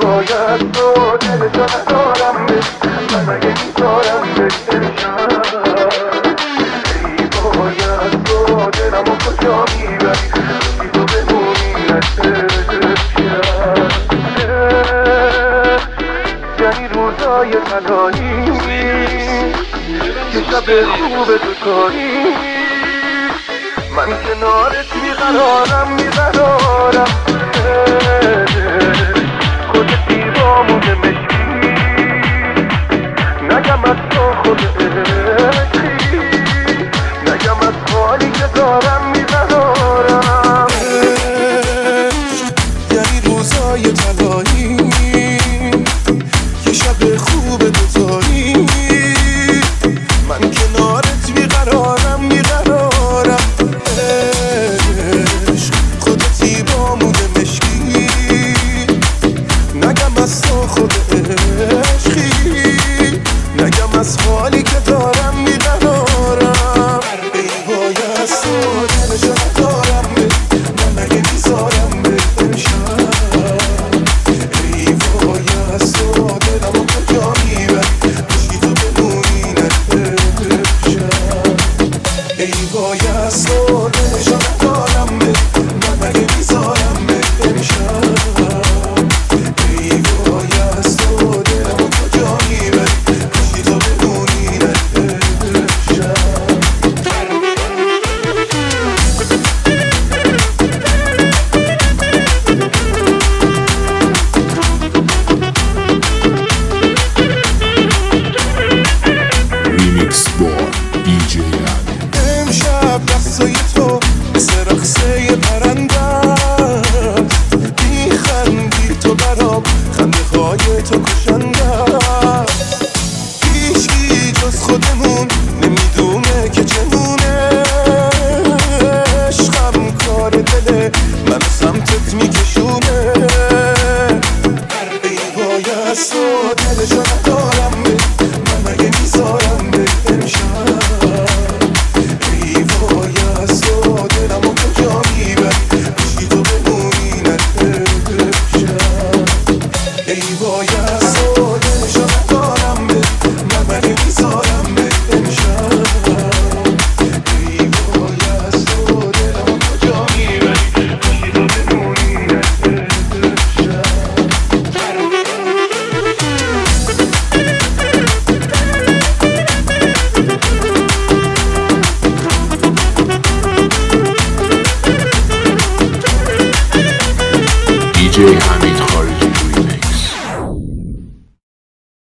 باید تو دلشو ندارم به من مگه میذارم به امشب ای باید تو دلمو کجا میبری بی تو بمونی یعنی روزای طلایی که شب خوب دوتایی من کنارت بیقرارم کجا دیوامون مشکی نگم از تو خود عشقی نگم از حالی که دارم میقرارم یعنی روزای طلایی یه شب خوب دوتایی من کنارت بیقرارم خودتی با مونه مشکی نگم از تو خود عشقی نگم از حالی که دارم میقرارم ای وای از تو دلشو ندارم من مگه میذارم به امشب ای وای از تو دلمو کجا میبری بشی تو بمونی نشب ای وای از تو دلشو ندارم من مگه میذارم به امشب ای وای از تو دلمو کجا میبری بشی تو بمونی نشب ریمیکس با دیجی علی. امشب دستای تو مثل رقصه پرنده است میخندی تو برام خنده های تو کشنده است هیچکی جز خودمون نمیدونه که چمونه عشقم کار دله منو سمتت میکشونه ای وای از تو دلشو ندارم من مگه میذارم به امشب ای وای از تو دلمو کجا میبری بشی تو بمونی نشب ای وای